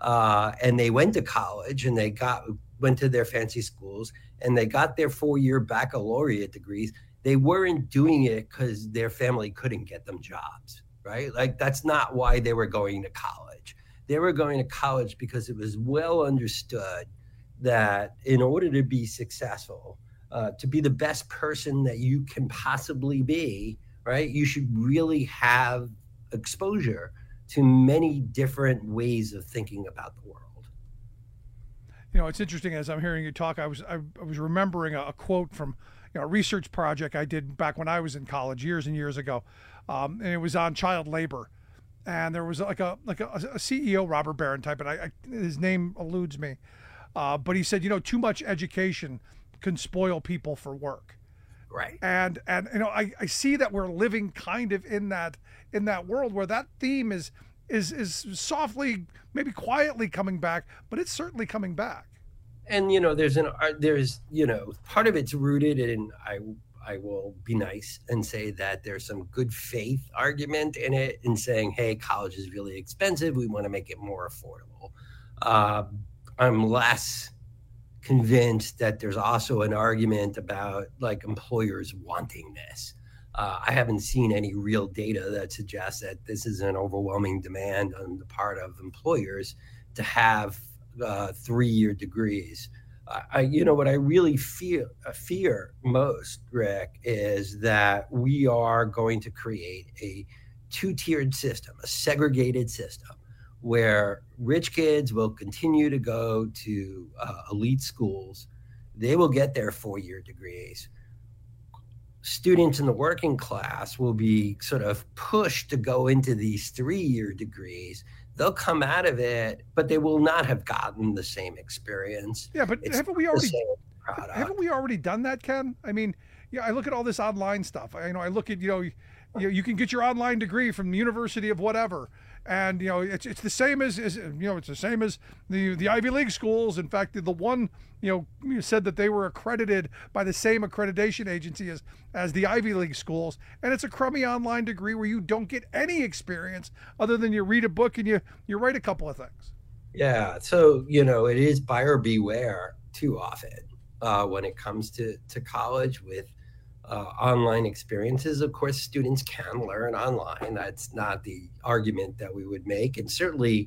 uh, and they went to college and they got went to their fancy schools and they got their four-year baccalaureate degrees, they weren't doing it because their family couldn't get them jobs, right? Like, that's not why they were going to college. They were going to college because it was well understood that in order to be successful, uh, to be the best person that you can possibly be, right, you should really have exposure to many different ways of thinking about the world. You know, it's interesting as I'm hearing you talk, I was I, I was remembering a, a quote from you know, a research project I did back when I was in college years and years ago, um, and it was on child labor. And there was like a like a, a C E O, Robert Barron type, and I, I his name eludes me, uh, but he said, you know, too much education can spoil people for work. Right. And and you know, I, I see that we're living kind of in that in that world where that theme is is is softly, maybe quietly coming back, but it's certainly coming back. And you know, there's an there's you know, part of it's rooted in I I will be nice and say that there's some good faith argument in it in saying, hey, college is really expensive. We want to make it more affordable. Uh, I'm less convinced that there's also an argument about like employers wanting this. Uh, I haven't seen any real data that suggests that this is an overwhelming demand on the part of employers to have uh, three-year degrees. Uh, I, you know, what I really fear, uh, fear most, Rick, is that we are going to create a two-tiered system, a segregated system, where rich kids will continue to go to uh, elite schools. They will get their four-year degrees. Students in the working class will be sort of pushed to go into these three-year degrees. They'll come out of it, but they will not have gotten the same experience. Yeah, but It's haven't we the already same product. haven't we already done that, Ken? I mean, yeah, I look at all this online stuff. I you know I look at you know you, you can get your online degree from the University of whatever. And, you know, it's it's the same as, as, you know, it's the same as the the Ivy League schools. In fact, the one, you know, said that they were accredited by the same accreditation agency as, as the Ivy League schools. And it's a crummy online degree where you don't get any experience other than you read a book and you, you write a couple of things. Yeah. So, you know, it is buyer beware too often uh, when it comes to, to college with Uh, online experiences. Of course, students can learn online. That's not the argument that we would make. And certainly,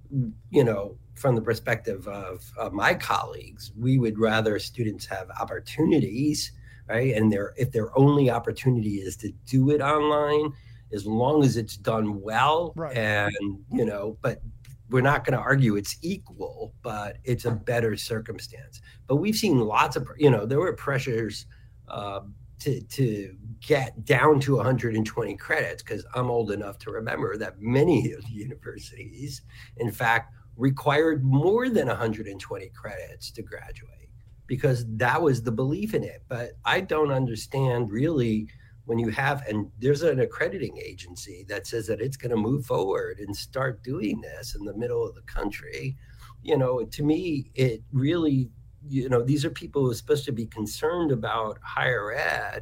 you know, from the perspective of uh, my colleagues, we would rather students have opportunities, right? And their if their only opportunity is to do it online, as long as it's done well, right. And, you know, but we're not going to argue it's equal, but it's a better circumstance. But we've seen lots of, you know, there were pressures uh, to to get down to one hundred twenty credits, because I'm old enough to remember that many of the universities, in fact, required more than one hundred twenty credits to graduate, because that was the belief in it. But I don't understand really when you have, and there's an accrediting agency that says that it's going to move forward and start doing this in the middle of the country. You know, to me, it really, you know, these are people who are supposed to be concerned about higher ed,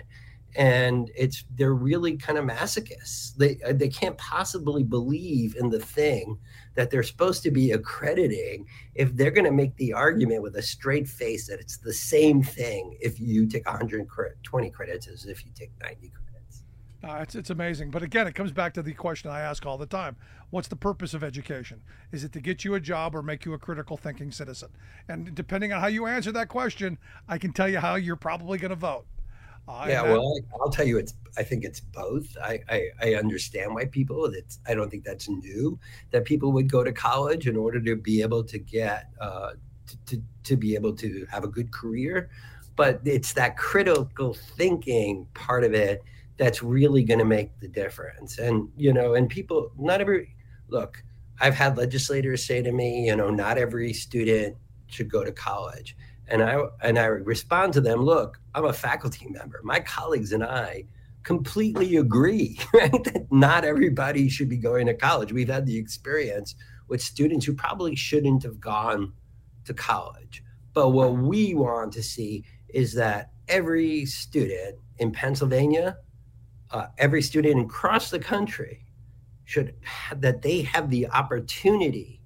and it's they're really kind of masochists. They they can't possibly believe in the thing that they're supposed to be accrediting if they're going to make the argument with a straight face that it's the same thing if you take one hundred twenty credits as if you take ninety credits. Uh, it's, it's amazing. But again, it comes back to the question I ask all the time. What's the purpose of education? Is it to get you a job or make you a critical thinking citizen? And depending on how you answer that question, I can tell you how you're probably going to vote. Uh, yeah, that, well, I'll tell you, it's. I think it's both. I, I, I understand why people, it's, I don't think that's new, that people would go to college in order to be able to get, uh, to, to, to be able to have a good career. But it's that critical thinking part of it that's really going to make the difference. And, you know, and people, not every, look, I've had legislators say to me, you know, not every student should go to college. And I, and I respond to them, look, I'm a faculty member. My colleagues and I completely agree, right? That not everybody should be going to college. We've had the experience with students who probably shouldn't have gone to college. But what we want to see is that every student in Pennsylvania, Uh, every student across the country should have, that they have the opportunity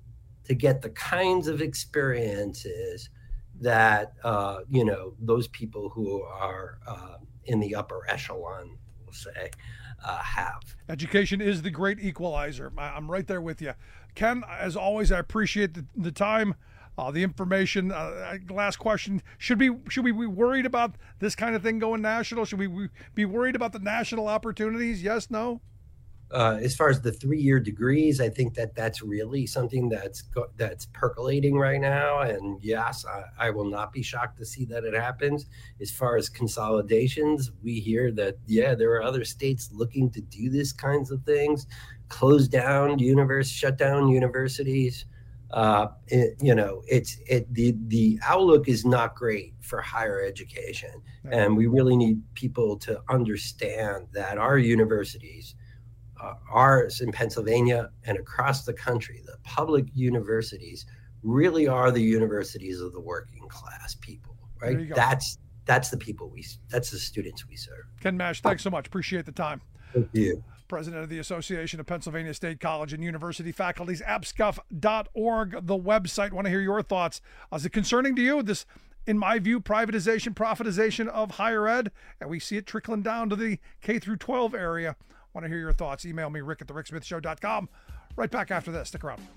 to get the kinds of experiences that, uh, you know, those people who are uh, in the upper echelon, we'll say, uh, have. Education is the great equalizer. I'm right there with you. Ken, as always, I appreciate the, the time, uh, the information. Uh, last question. Should we, should we be worried about this kind of thing going national? Should we be worried about the national opportunities? Yes, no? Uh, as far as the three-year degrees, I think that that's really something that's go- that's percolating right now. And yes, I, I will not be shocked to see that it happens. As far as consolidations, we hear that, yeah, there are other states looking to do this kinds of things, close down universe, shut down universities. Uh, it, you know, it's it the the outlook is not great for higher education, and we really need people to understand that our universities. Uh, ours in Pennsylvania and across the country, the public universities really are the universities of the working class people, right? That's that's the people we, that's the students we serve. Ken Mash, thanks so much. Appreciate the time. Thank you. President of the Association of Pennsylvania State College and University Faculties, A P S C U F dot org, the website. Want to hear your thoughts. Uh, is it concerning to you, this, in my view, privatization, profitization of higher ed? And we see it trickling down to the K through twelve area. Want to hear your thoughts? Email me, rick at the rick smith show dot com. Right back after this. Stick around.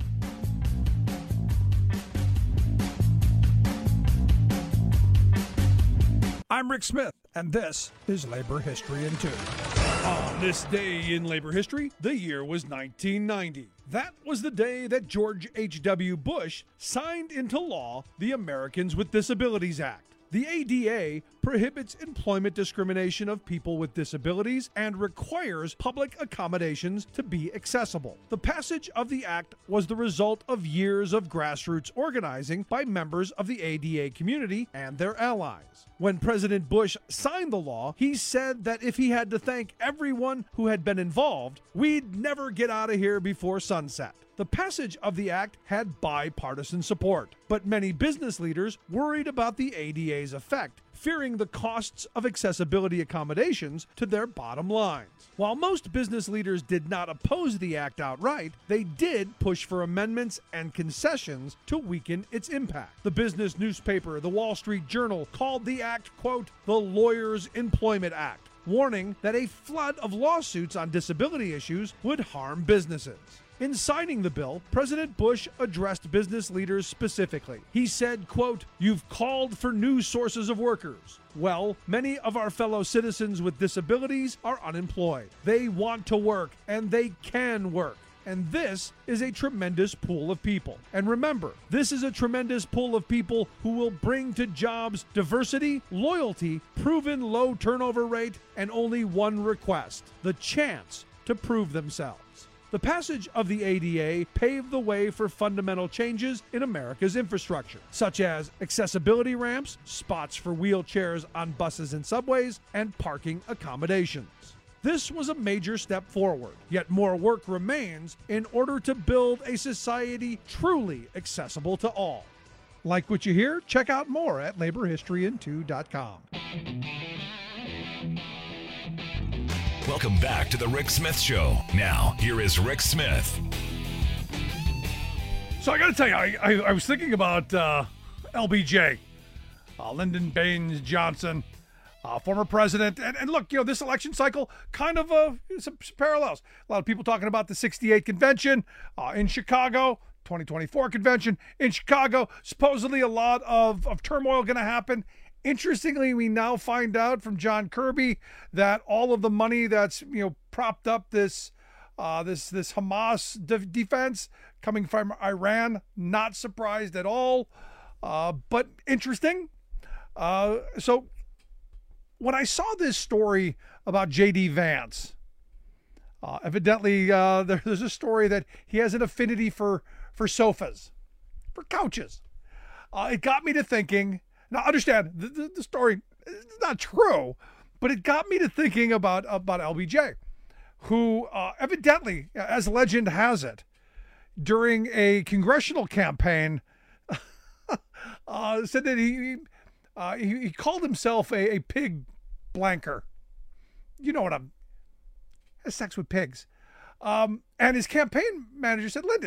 I'm Rick Smith, and this is Labor History in Two. On this day in labor history, the year was nineteen ninety. That was the day that George H W Bush signed into law the Americans with Disabilities Act. The A D A prohibits employment discrimination of people with disabilities and requires public accommodations to be accessible. The passage of the act was the result of years of grassroots organizing by members of the A D A community and their allies. When President Bush signed the law, he said that if he had to thank everyone who had been involved, we'd never get out of here before sunset. The passage of the act had bipartisan support, but many business leaders worried about the A D A's effect, fearing the costs of accessibility accommodations to their bottom lines. While most business leaders did not oppose the act outright, they did push for amendments and concessions to weaken its impact. The business newspaper, The Wall Street Journal, called the act, quote, the Lawyers' Employment Act, warning that a flood of lawsuits on disability issues would harm businesses. In signing the bill, President Bush addressed business leaders specifically. He said, quote, you've called for new sources of workers. Well, many of our fellow citizens with disabilities are unemployed. They want to work, and they can work. And this is a tremendous pool of people. And remember, this is a tremendous pool of people who will bring to jobs diversity, loyalty, proven low turnover rate, and only one request, the chance to prove themselves. The passage of the A D A paved the way for fundamental changes in America's infrastructure, such as accessibility ramps, spots for wheelchairs on buses and subways, and parking accommodations. This was a major step forward, yet more work remains in order to build a society truly accessible to all. Like what you hear? Check out more at labor history in two dot com. Welcome back to the Rick Smith Show. Now, here is Rick Smith. So I got to tell you, I, I, I was thinking about uh, L B J, uh, Lyndon Baines Johnson, uh, former president. And, and look, you know, this election cycle kind of uh, some, some parallels. A lot of people talking about the sixty-eight convention uh, in Chicago, twenty twenty-four convention in Chicago. Supposedly a lot of, of turmoil going to happen. Interestingly, we now find out from John Kirby that all of the money that's, you know, propped up this uh, this this Hamas de- defense coming from Iran, not surprised at all, uh, but interesting. Uh, so when I saw this story about J D Vance, uh, evidently uh, there, there's a story that he has an affinity for, for sofas, for couches. Uh, it got me to thinking. Now, understand, the, the, the story is not true, but it got me to thinking about, about L B J, who uh, evidently, as legend has it, during a congressional campaign, uh, said that he, uh, he he called himself a, a pig blanker. You know what I'm... has sex with pigs. Um, and his campaign manager said, Lyndon, yeah,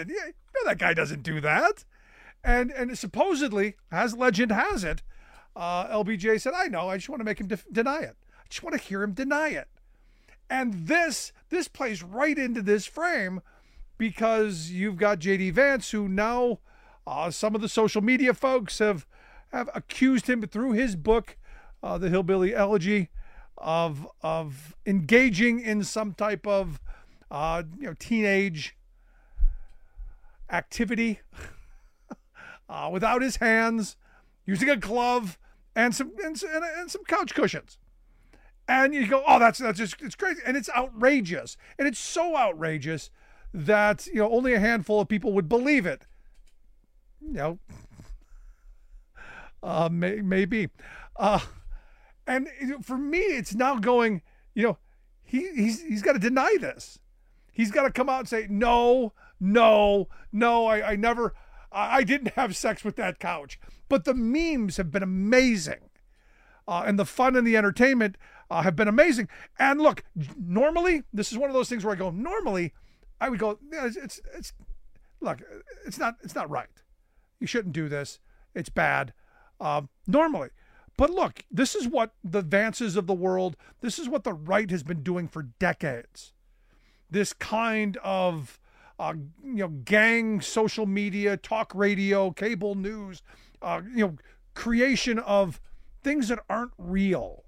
No, that guy doesn't do that. And and supposedly, as legend has it, uh, L B J said, I know, I just want to make him de- deny it. I just want to hear him deny it. And this this plays right into this frame because you've got J D Vance, who now uh, some of the social media folks have, have accused him through his book, uh, The Hillbilly Elegy, of, of engaging in some type of uh, you know teenage activity. Uh, without his hands, using a glove and some and, and, and some couch cushions, and you go, oh, that's that's just it's crazy, and it's outrageous, and it's so outrageous that you know only a handful of people would believe it. You know, uh, may, maybe, uh, and for me, it's now going. You know, he he's he's got to deny this. He's got to come out and say, no, no, no, I, I never. I didn't have sex with that couch. But the memes have been amazing. Uh, and the fun and the entertainment uh, have been amazing. And look, normally, this is one of those things where I go, normally, I would go, yeah, it's, it's, it's look, it's not, it's not right. You shouldn't do this. It's bad. Uh, normally. But look, this is what the Vances of the world, this is what the right has been doing for decades. This kind of Uh, you know, gang, social media, talk radio, cable news, uh, you know, creation of things that aren't real.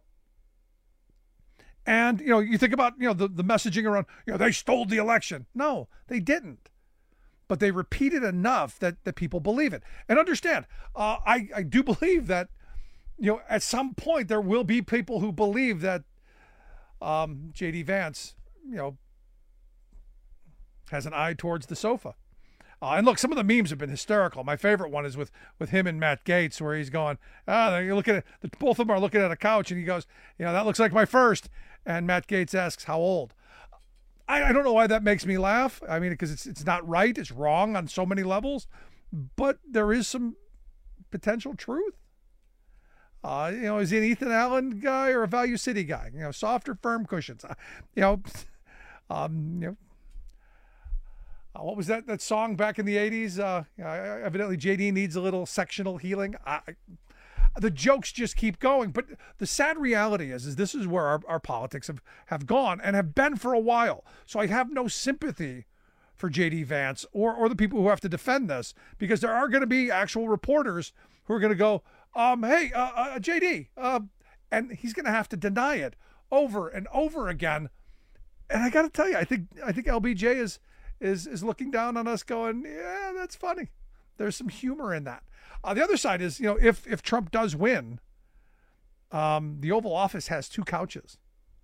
And, you know, you think about, you know, the, the messaging around, you know, they stole the election. No, they didn't. But they repeat it enough that, that people believe it. And understand, uh, I, I do believe that, you know, at some point there will be people who believe that um, J D Vance, you know, has an eye towards the sofa. Uh, and look, some of the memes have been hysterical. My favorite one is with, with him and Matt Gaetz, where he's going, ah, you're looking at, the, both of them are looking at a couch, and he goes, you know, that looks like my first. And Matt Gaetz asks, how old? I, I don't know why that makes me laugh. I mean, because it's it's not right. It's wrong on so many levels. But there is some potential truth. Uh, you know, is he an Ethan Allen guy or a Value City guy? You know, soft or firm cushions? Uh, you know, um, you know, Uh, what was that that song back in the eighties? Uh, evidently, J D needs a little sectional healing. I, the jokes just keep going. But the sad reality is, is this is where our, our politics have, have gone and have been for a while. So I have no sympathy for J D Vance or, or the people who have to defend this, because there are going to be actual reporters who are going to go, um, hey, uh, uh, J D, uh, and he's going to have to deny it over and over again. And I got to tell you, I think I think L B J is... is is looking down on us going, yeah, that's funny. There's some humor in that. Uh, the other side is, you know, if if Trump does win, um, the Oval Office has two couches.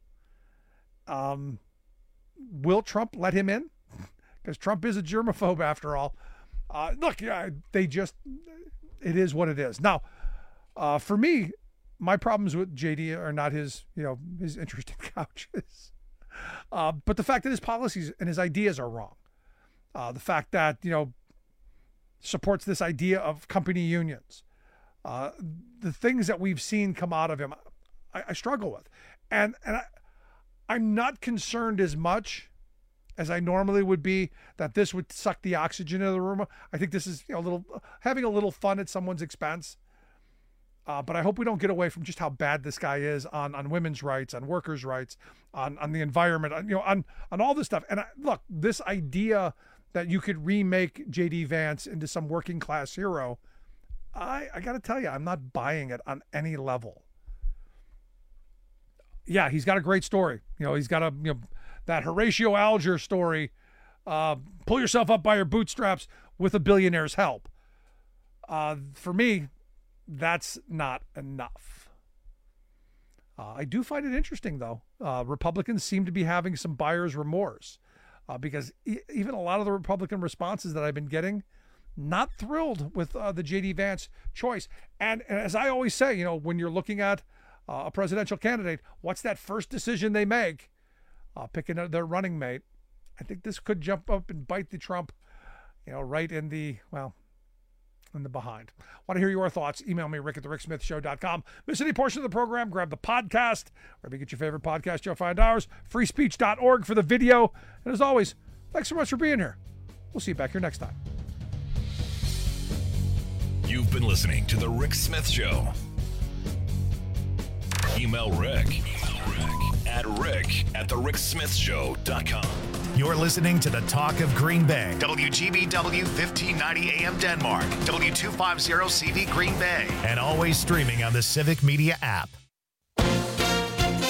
Um, will Trump let him in? Because Trump is a germaphobe after all. Uh, look, yeah, they just, it is what it is. Now, uh, for me, my problems with J D are not his, you know, his interesting couches. Uh, but the fact that his policies and his ideas are wrong. Uh, the fact that, you know, supports this idea of company unions. Uh, the things that we've seen come out of him, I, I struggle with. And and I, I'm not concerned as much as I normally would be that this would suck the oxygen out of the room. I think this is, you know, a little, having a little fun at someone's expense. Uh, but I hope we don't get away from just how bad this guy is on, on women's rights, on workers' rights, on, on the environment, on, you know, on, on all this stuff. And I, look, this idea that you could remake J D Vance into some working class hero, I, I got to tell you, I'm not buying it on any level. Yeah, he's got a great story. You know, he's got a, you know, that Horatio Alger story, uh, pull yourself up by your bootstraps with a billionaire's help. Uh, for me, that's not enough. Uh, I do find it interesting, though. Uh, Republicans seem to be having some buyer's remorse uh, because e- even a lot of the Republican responses that I've been getting, not thrilled with uh, the J D Vance choice. And, and as I always say, you know, when you're looking at uh, a presidential candidate, what's that first decision they make? Uh, picking their running mate. I think this could jump up and bite the Trump, you know, right in the, well, in the behind. Want to hear your thoughts? Email me, Rick at the Rick Smith Show dot com. Miss any portion of the program, grab the podcast, wherever you get your favorite podcast, you'll find ours. free speech dot org for the video. And as always, thanks so much for being here. We'll see you back here next time. You've been listening to The Rick Smith Show. Email Rick, Email Rick at rick at the rick smith show dot com. You're listening to the Talk of Green Bay. W G B W fifteen ninety A M Denmark. W two fifty C V Green Bay. And always streaming on the Civic Media app.